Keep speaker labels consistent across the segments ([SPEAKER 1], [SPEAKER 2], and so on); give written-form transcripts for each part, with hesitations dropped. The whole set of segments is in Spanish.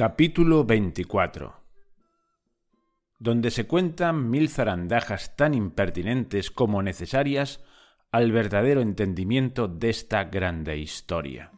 [SPEAKER 1] Capítulo 24, donde se cuentan 1000 zarandajas tan impertinentes como necesarias al verdadero entendimiento de esta grande historia.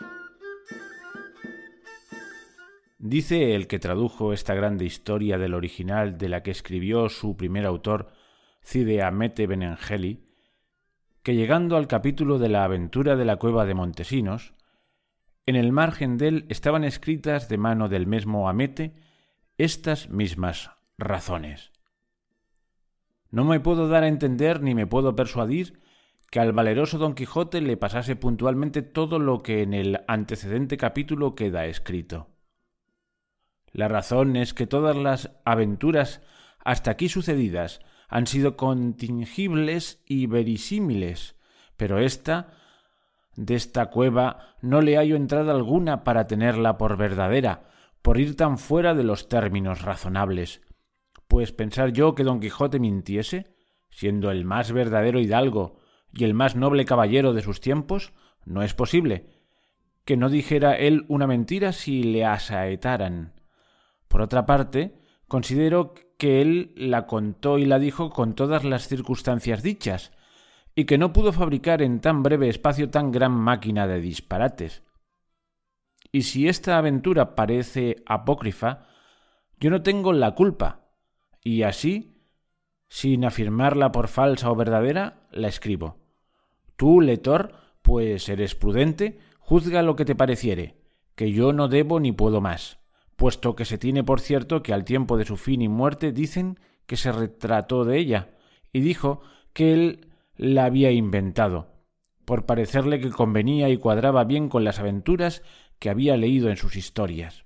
[SPEAKER 1] Dice el que tradujo esta grande historia del original de la que escribió su primer autor, Cide Hamete Benengeli, que llegando al capítulo de la aventura de la cueva de Montesinos, en el margen de él estaban escritas de mano del mismo Hamete estas mismas razones. No me puedo dar a entender ni me puedo persuadir que al valeroso Don Quijote le pasase puntualmente todo lo que en el antecedente capítulo queda escrito. La razón es que todas las aventuras hasta aquí sucedidas han sido contingibles y verisímiles, pero de esta cueva no le hallo entrada alguna para tenerla por verdadera, por ir tan fuera de los términos razonables. Pues pensar yo que Don Quijote mintiese, siendo el más verdadero hidalgo y el más noble caballero de sus tiempos, no es posible. Que no dijera él una mentira si le asaetaran. Por otra parte, considero que él la contó y la dijo con todas las circunstancias dichas, y que no pudo fabricar en tan breve espacio tan gran máquina de disparates. Y si esta aventura parece apócrifa, yo no tengo la culpa, y así, sin afirmarla por falsa o verdadera, la escribo. Tú, lector, pues eres prudente, juzga lo que te pareciere, que yo no debo ni puedo más, puesto que se tiene por cierto que al tiempo de su fin y muerte dicen que se retrató de ella, y dijo que él la había inventado, por parecerle que convenía y cuadraba bien con las aventuras que había leído en sus historias.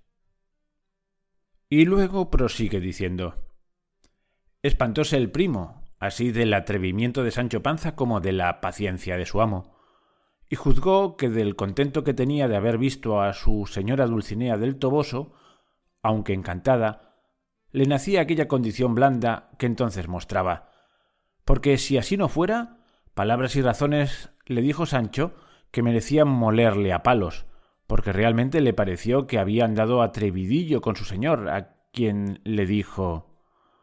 [SPEAKER 1] Y luego prosigue diciendo: espantóse el primo, así del atrevimiento de Sancho Panza como de la paciencia de su amo, y juzgó que del contento que tenía de haber visto a su señora Dulcinea del Toboso, aunque encantada, le nacía aquella condición blanda que entonces mostraba, porque si así no fuera, palabras y razones le dijo Sancho que merecían molerle a palos, porque realmente le pareció que había andado atrevidillo con su señor, a quien le dijo: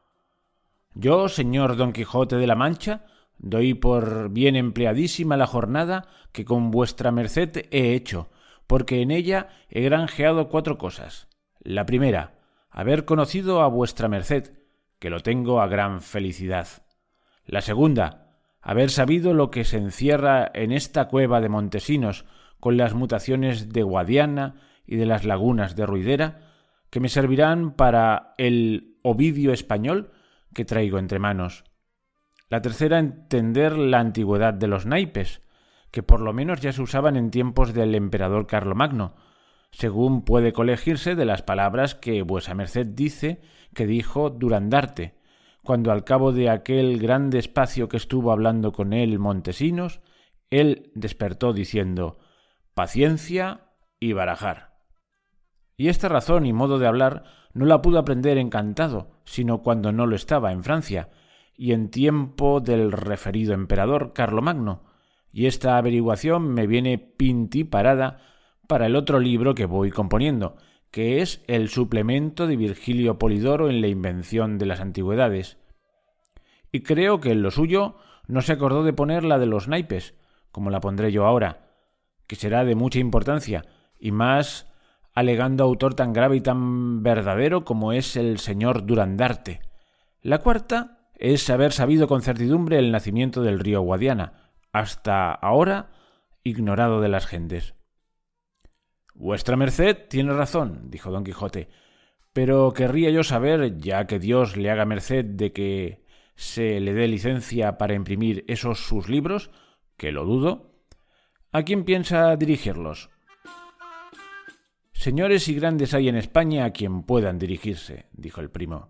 [SPEAKER 1] yo, señor Don Quijote de la Mancha, doy por bien empleadísima la jornada que con vuestra merced he hecho, porque en ella he granjeado 4 cosas. La primera, haber conocido a vuestra merced, que lo tengo a gran felicidad. La segunda, haber sabido lo que se encierra en esta cueva de Montesinos con las mutaciones de Guadiana y de las lagunas de Ruidera, que me servirán para el Ovidio español que traigo entre manos. La tercera, entender la antigüedad de los naipes, que por lo menos ya se usaban en tiempos del emperador Carlomagno, según puede colegirse de las palabras que vuesa merced dice que dijo Durandarte, cuando al cabo de aquel grande espacio que estuvo hablando con él Montesinos, él despertó diciendo: paciencia y barajar. Y esta razón y modo de hablar no la pudo aprender encantado, sino cuando no lo estaba en Francia, y en tiempo del referido emperador Carlomagno, y esta averiguación me viene pintiparada para el otro libro que voy componiendo, que es el suplemento de Virgilio Polidoro en la invención de las antigüedades. Y creo que en lo suyo no se acordó de poner la de los naipes, como la pondré yo ahora, que será de mucha importancia, y más alegando autor tan grave y tan verdadero como es el señor Durandarte. La cuarta es haber sabido con certidumbre el nacimiento del río Guadiana, hasta ahora ignorado de las gentes. Vuestra merced tiene razón, dijo Don Quijote, pero querría yo saber, ya que Dios le haga merced de que se le dé licencia para imprimir esos sus libros, que lo dudo, ¿a quién piensa dirigirlos? Señores y grandes hay en España a quien puedan dirigirse, dijo el primo.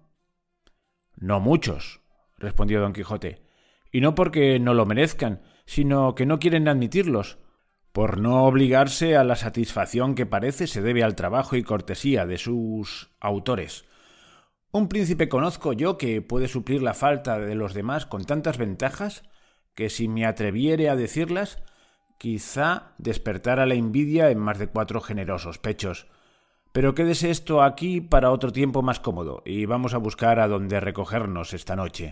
[SPEAKER 1] No muchos, respondió Don Quijote, y no porque no lo merezcan, sino que no quieren admitirlos, por no obligarse a la satisfacción que parece se debe al trabajo y cortesía de sus autores. Un príncipe conozco yo que puede suplir la falta de los demás con tantas ventajas que si me atreviere a decirlas, quizá despertara la envidia en más de 4 generosos pechos. Pero quédese esto aquí para otro tiempo más cómodo, y vamos a buscar a dónde recogernos esta noche.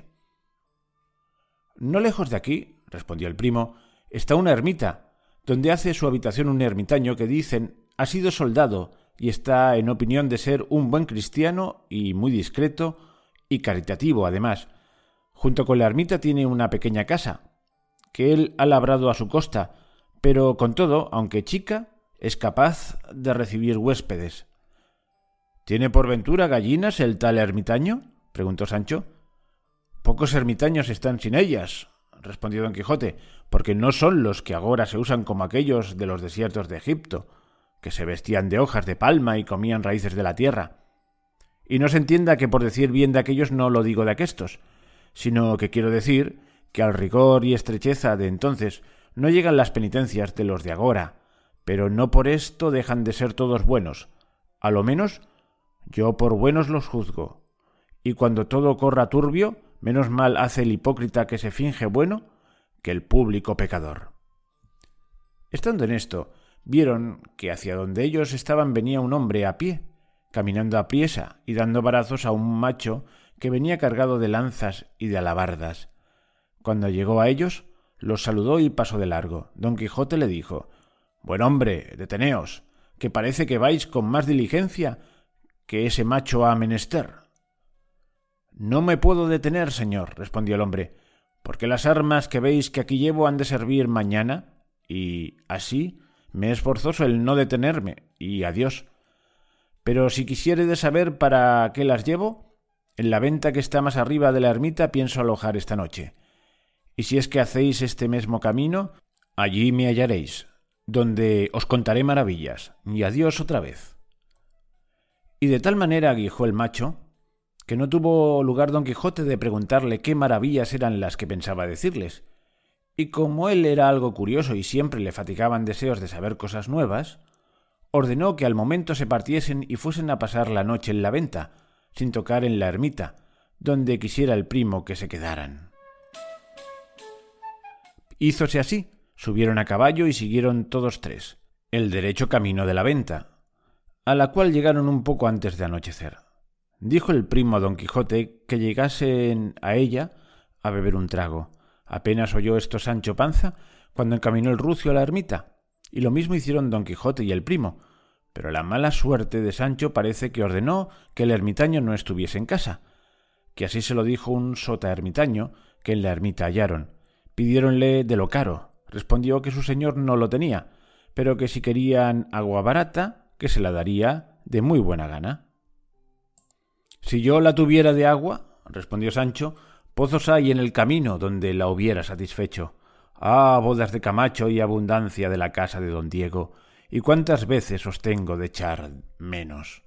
[SPEAKER 1] No lejos de aquí, respondió el primo, está una ermita, donde hace su habitación un ermitaño que dicen ha sido soldado y está en opinión de ser un buen cristiano y muy discreto y caritativo además. Junto con la ermita tiene una pequeña casa, que él ha labrado a su costa, pero con todo, aunque chica, es capaz de recibir huéspedes. ¿Tiene por ventura gallinas el tal ermitaño?, preguntó Sancho. Pocos ermitaños están sin ellas, respondió Don Quijote, porque no son los que agora se usan como aquellos de los desiertos de Egipto, que se vestían de hojas de palma y comían raíces de la tierra. Y no se entienda que por decir bien de aquellos no lo digo de aquestos, sino que quiero decir que al rigor y estrecheza de entonces no llegan las penitencias de los de agora, pero no por esto dejan de ser todos buenos. A lo menos yo por buenos los juzgo, y cuando todo corra turbio, menos mal hace el hipócrita que se finge bueno que el público pecador. Estando en esto, vieron que hacia donde ellos estaban venía un hombre a pie, caminando apriesa y dando varazos a un macho que venía cargado de lanzas y de alabardas. Cuando llegó a ellos, los saludó y pasó de largo. Don Quijote le dijo: «Buen hombre, deteneos, que parece que vais con más diligencia que ese macho ha menester». «No me puedo detener, señor», respondió el hombre, «porque las armas que veis que aquí llevo han de servir mañana, y así me es forzoso el no detenerme, y adiós. Pero si quisiéredes saber para qué las llevo, en la venta que está más arriba de la ermita pienso alojar esta noche. Y si es que hacéis este mismo camino, allí me hallaréis, donde os contaré maravillas, y adiós otra vez». Y de tal manera aguijó el macho, que no tuvo lugar Don Quijote de preguntarle qué maravillas eran las que pensaba decirles, y como él era algo curioso y siempre le fatigaban deseos de saber cosas nuevas, ordenó que al momento se partiesen y fuesen a pasar la noche en la venta, sin tocar en la ermita, donde quisiera el primo que se quedaran. Hízose así, subieron a caballo y siguieron todos tres el derecho camino de la venta, a la cual llegaron un poco antes de anochecer. Dijo el primo a Don Quijote que llegasen a ella a beber un trago. Apenas oyó esto Sancho Panza cuando encaminó el rucio a la ermita, y lo mismo hicieron Don Quijote y el primo, pero la mala suerte de Sancho parece que ordenó que el ermitaño no estuviese en casa, que así se lo dijo un sotaermitaño que en la ermita hallaron. Pidiéronle de lo caro, respondió que su señor no lo tenía, pero que si querían agua barata, que se la daría de muy buena gana. «Si yo la tuviera de agua», respondió Sancho, «pozos hay en el camino donde la hubiera satisfecho. Ah, bodas de Camacho y abundancia de la casa de don Diego, y cuántas veces os tengo de echar menos».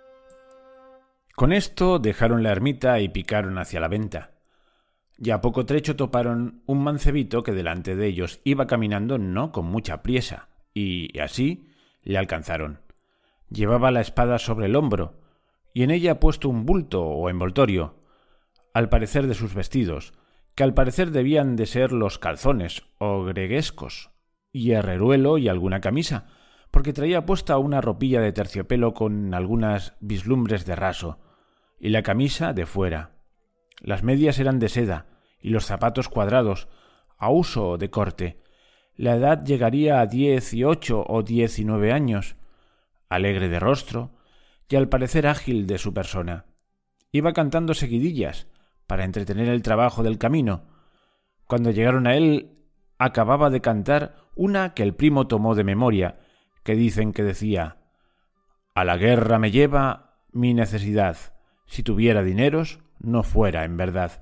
[SPEAKER 1] Con esto dejaron la ermita y picaron hacia la venta. Ya a poco trecho toparon un mancebito que delante de ellos iba caminando no con mucha priesa, y así le alcanzaron. Llevaba la espada sobre el hombro, y en ella puesto un bulto o envoltorio, al parecer de sus vestidos, que al parecer debían de ser los calzones o greguescos, y herreruelo y alguna camisa, porque traía puesta una ropilla de terciopelo con algunas vislumbres de raso, y la camisa de fuera. Las medias eran de seda, y los zapatos cuadrados, a uso de corte. La edad llegaría a 18 o 19 años, alegre de rostro, y al parecer ágil de su persona. Iba cantando seguidillas, para entretener el trabajo del camino. Cuando llegaron a él, acababa de cantar una que el primo tomó de memoria, que dicen que decía: «A la guerra me lleva mi necesidad, si tuviera dineros, no fuera en verdad».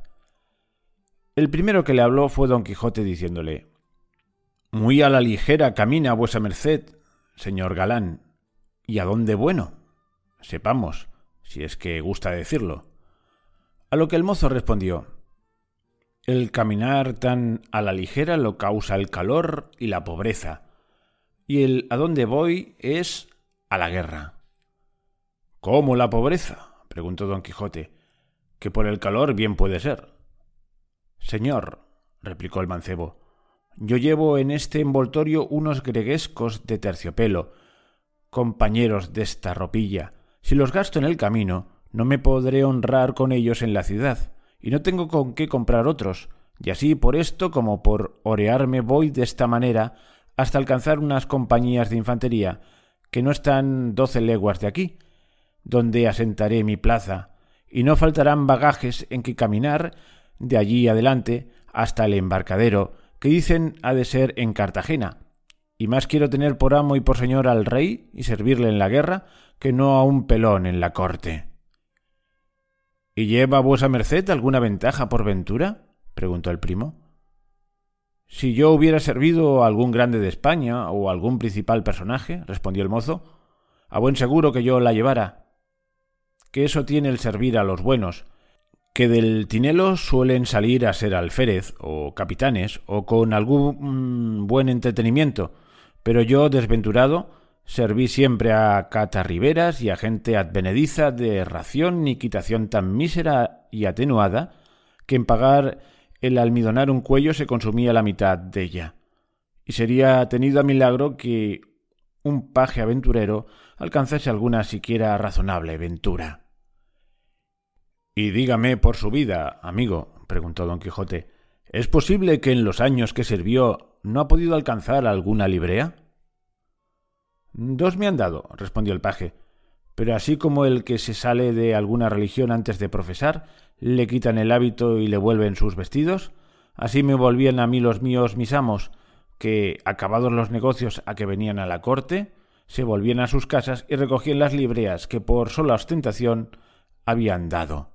[SPEAKER 1] El primero que le habló fue Don Quijote diciéndole: «Muy a la ligera camina vuesa merced, señor galán. ¿Y a dónde bueno? Sepamos, si es que gusta decirlo». A lo que el mozo respondió: «El caminar tan a la ligera lo causa el calor y la pobreza, y el a dónde voy es a la guerra». «¿Cómo la pobreza?», preguntó Don Quijote, «que por el calor bien puede ser». «Señor», replicó el mancebo, «yo llevo en este envoltorio unos greguescos de terciopelo, compañeros desta ropilla. Si los gasto en el camino, no me podré honrar con ellos en la ciudad, y no tengo con qué comprar otros, y así por esto como por orearme voy de esta manera hasta alcanzar unas compañías de infantería que no están 12 leguas de aquí, donde asentaré mi plaza, y no faltarán bagajes en que caminar de allí adelante hasta el embarcadero, que dicen ha de ser en Cartagena, y más quiero tener por amo y por señor al rey y servirle en la guerra que no a un pelón en la corte. ¿Y lleva vuesa merced alguna ventaja por ventura?, preguntó el primo. Si yo hubiera servido a algún grande de España o a algún principal personaje, respondió el mozo, a buen seguro que yo la llevara. Que eso tiene el servir a los buenos, que del tinelo suelen salir a ser alférez o capitanes o con algún buen entretenimiento, pero yo, desventurado, serví siempre a catarriberas y a gente advenediza de ración ni quitación tan mísera y atenuada que en pagar el almidonar un cuello se consumía la mitad della, y sería tenido a milagro que un paje aventurero alcanzase alguna siquiera razonable ventura. —Y dígame por su vida, amigo —preguntó don Quijote—, ¿es posible que en los años que sirvió no ha podido alcanzar alguna librea? —Dos me han dado —respondió el paje—, pero así como el que se sale de alguna religión antes de profesar, le quitan el hábito y le vuelven sus vestidos, así me volvían a mí los míos mis amos, que, acabados los negocios a que venían a la corte, se volvían a sus casas y recogían las libreas que por sola ostentación habían dado.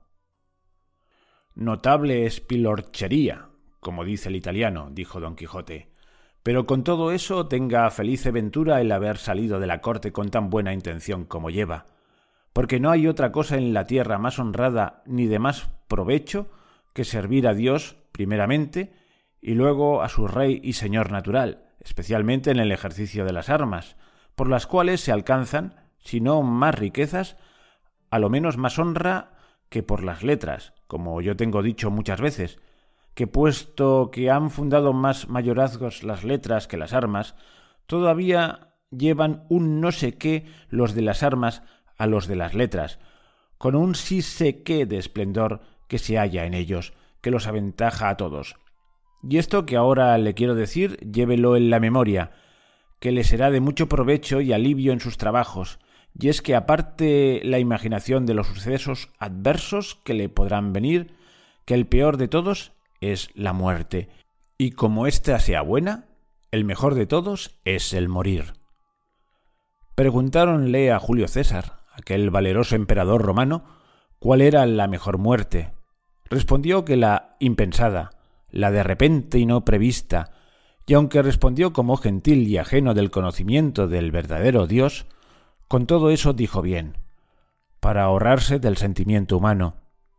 [SPEAKER 1] Notable espilorchería, como dice el italiano, dijo don Quijote, pero con todo eso tenga felice ventura el haber salido de la corte con tan buena intención como lleva, porque no hay otra cosa en la tierra más honrada ni de más provecho que servir a Dios primeramente y luego a su rey y señor natural, especialmente en el ejercicio de las armas, por las cuales se alcanzan, si no más riquezas, a lo menos más honra que por las letras, como yo tengo dicho muchas veces, que puesto que han fundado más mayorazgos las letras que las armas, todavía llevan un no sé qué los de las armas a los de las letras, con un sí sé qué de esplendor que se halla en ellos, que los aventaja a todos. Y esto que ahora le quiero decir, llévelo en la memoria, que le será de mucho provecho y alivio en sus trabajos, y es que aparte la imaginación de los sucesos adversos que le podrán venir, que el peor de todos es la muerte, y como ésta sea buena, el mejor de todos es el morir. Preguntáronle a Julio César, aquel valeroso emperador romano, cuál era la mejor muerte. Respondió que la impensada, la de repente y no prevista, y aunque respondió como gentil y ajeno del conocimiento del verdadero Dios, con todo eso dijo bien, para ahorrarse del sentimiento humano,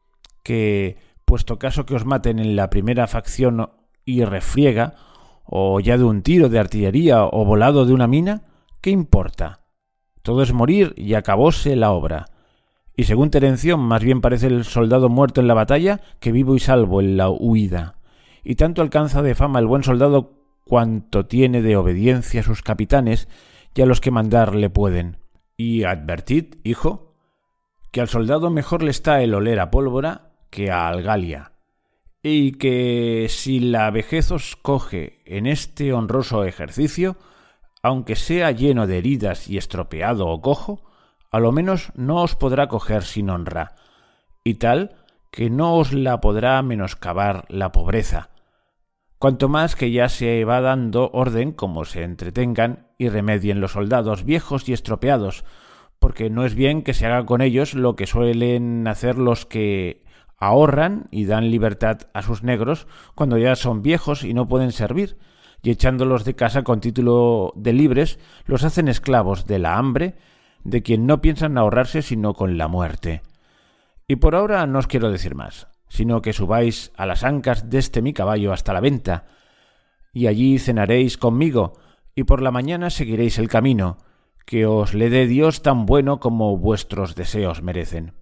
[SPEAKER 1] que, puesto caso que os maten en la primera facción y refriega, o ya de un tiro de artillería o volado de una mina, ¿qué importa? Todo es morir y acabóse la obra. Y según Terencio, más bien parece el soldado muerto en la batalla que vivo y salvo en la huida. Y tanto alcanza de fama el buen soldado cuanto tiene de obediencia a sus capitanes y a los que mandar le pueden. Y advertid, hijo, que al soldado mejor le está el oler a pólvora que a algalia, y que si la vejez os coge en este honroso ejercicio, aunque sea lleno de heridas y estropeado o cojo, a lo menos no os podrá coger sin honra, y tal que no os la podrá menoscabar la pobreza, cuanto más que ya se va dando orden como se entretengan y remedien los soldados viejos y estropeados, porque no es bien que se haga con ellos lo que suelen hacer los que ahorran y dan libertad a sus negros cuando ya son viejos y no pueden servir, y echándolos de casa con título de libres, los hacen esclavos de la hambre, de quien no piensan ahorrarse sino con la muerte. Y por ahora no os quiero decir más, sino que subáis a las ancas deste mi caballo hasta la venta, y allí cenaréis conmigo, y por la mañana seguiréis el camino, que os le dé Dios tan bueno como vuestros deseos merecen.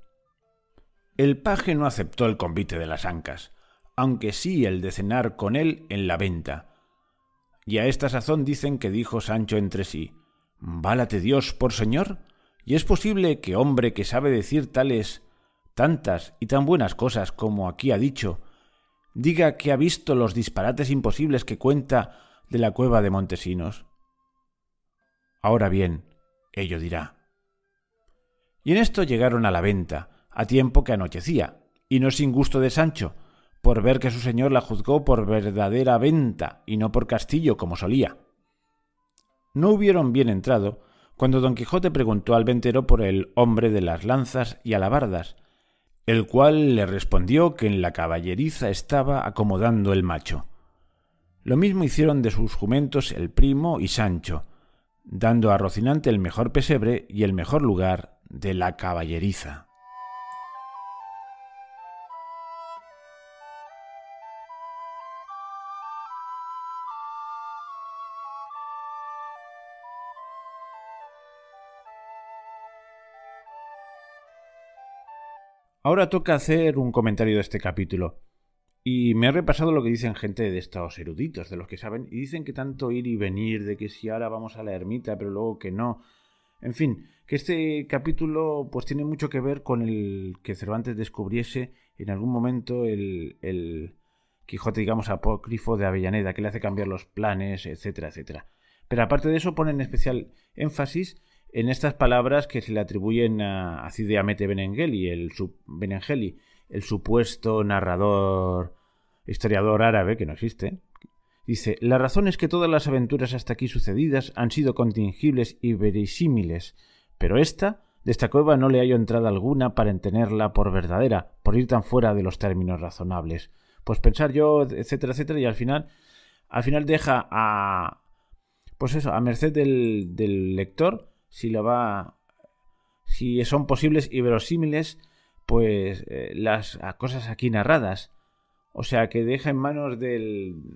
[SPEAKER 1] El paje no aceptó el convite de las ancas, aunque sí el de cenar con él en la venta. Y a esta sazón dicen que dijo Sancho entre sí, Válate Dios por señor, ¿y es posible que hombre que sabe decir tantas y tan buenas cosas como aquí ha dicho, diga que ha visto los disparates imposibles que cuenta de la cueva de Montesinos? Ahora bien, ello dirá. Y en esto llegaron a la venta, a tiempo que anochecía, y no sin gusto de Sancho, por ver que su señor la juzgó por verdadera venta y no por castillo como solía. No hubieron bien entrado, cuando Don Quijote preguntó al ventero por el hombre de las lanzas y alabardas, el cual le respondió que en la caballeriza estaba acomodando el macho. Lo mismo hicieron de sus jumentos el primo y Sancho, dando a Rocinante el mejor pesebre y el mejor lugar de la caballeriza. Ahora toca hacer un comentario de este capítulo. Y me he repasado lo que dicen gente de estos eruditos, de los que saben, y dicen que tanto ir y venir, de que si ahora vamos a la ermita, pero luego que no. En fin, que este capítulo pues tiene mucho que ver con el que Cervantes descubriese en algún momento el Quijote, digamos, apócrifo de Avellaneda, que le hace cambiar los planes, etcétera, etcétera. Pero aparte de eso ponen especial énfasis en estas palabras que se le atribuyen a Cide Hamete Benengeli, el supuesto narrador, historiador árabe, que no existe. Dice: la razón es que todas las aventuras hasta aquí sucedidas han sido contingibles y verisímiles, pero de esta cueva no le hallo entrada alguna para entenerla por verdadera, por ir tan fuera de los términos razonables. Pues pensar yo, etcétera, etcétera, y al final deja a merced del lector si son posibles y verosímiles pues las cosas aquí narradas. O sea, que deja en manos del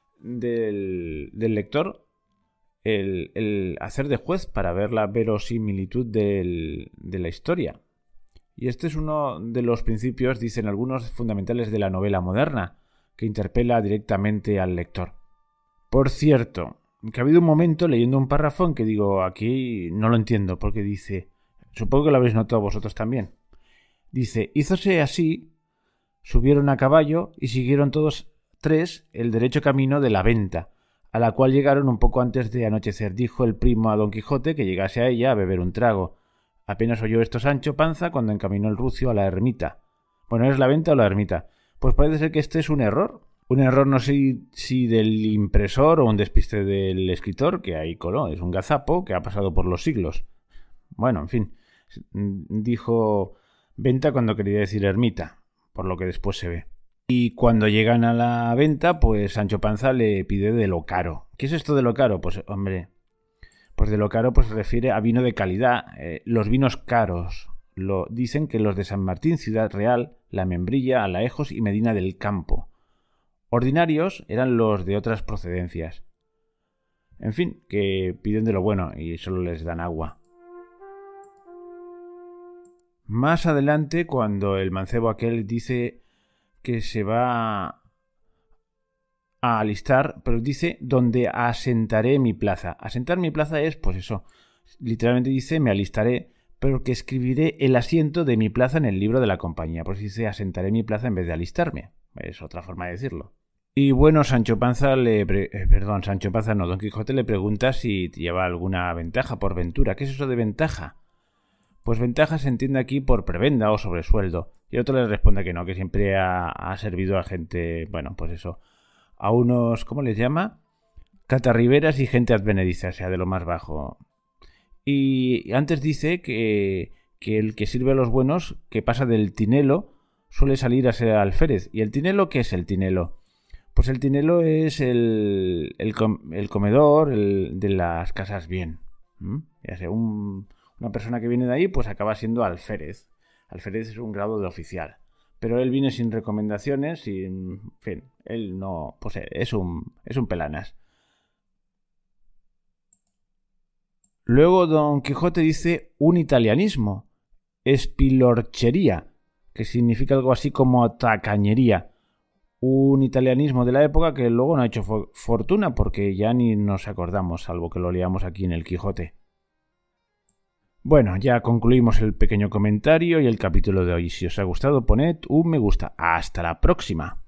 [SPEAKER 1] lector el hacer de juez para ver la verosimilitud de la historia. Y este es uno de los principios, dicen algunos, fundamentales de la novela moderna, que interpela directamente al lector. Por cierto, que ha habido un momento leyendo un párrafo en que digo, aquí no lo entiendo, porque dice, supongo que lo habréis notado vosotros también. Dice: hízose así, subieron a caballo y siguieron todos tres el derecho camino de la venta, a la cual llegaron un poco antes de anochecer. Dijo el primo a Don Quijote que llegase a ella a beber un trago. Apenas oyó esto Sancho Panza cuando encaminó el rucio a la ermita. Bueno, ¿es la venta o la ermita? Pues parece ser que este es un error. Un error no sé si del impresor o un despiste del escritor, que ahí coló. Es un gazapo que ha pasado por los siglos. Bueno, en fin. Dijo venta cuando quería decir ermita, por lo que después se ve. Y cuando llegan a la venta, pues Sancho Panza le pide de lo caro. ¿Qué es esto de lo caro? Pues, hombre, pues de lo caro pues se refiere a vino de calidad. Los vinos caros dicen que los de San Martín, Ciudad Real, La Membrilla, Alaejos y Medina del Campo. Ordinarios eran los de otras procedencias. En fin, que piden de lo bueno y solo les dan agua. Más adelante, cuando el mancebo aquel dice que se va a alistar, pero dice donde asentaré mi plaza. Asentar mi plaza es, pues eso, literalmente dice me alistaré, pero que escribiré el asiento de mi plaza en el libro de la compañía. Pues dice asentaré mi plaza en vez de alistarme. Es otra forma de decirlo. Y bueno, Don Quijote le pregunta si lleva alguna ventaja por ventura. ¿Qué es eso de ventaja? Pues ventaja se entiende aquí por prebenda o sobresueldo. Y otro le responde que no, que siempre ha servido a gente, bueno, pues eso, a unos, ¿cómo les llama? Catarriberas y gente advenediza, o sea, de lo más bajo. Y antes dice que el que sirve a los buenos, que pasa del tinelo, suele salir a ser alférez. ¿Y el tinelo qué es el tinelo? Pues el tinelo es el comedor de las casas bien. Ya sea, una persona que viene de ahí, pues acaba siendo alférez. Alférez es un grado de oficial. Pero él viene sin recomendaciones, en fin, él no, pues es un pelanas. Luego Don Quijote dice un italianismo, espilorchería, que significa algo así como tacañería. Un italianismo de la época que luego no ha hecho fortuna porque ya ni nos acordamos, salvo que lo leamos aquí en el Quijote. Bueno, ya concluimos el pequeño comentario y el capítulo de hoy. Si os ha gustado, poned un me gusta. ¡Hasta la próxima!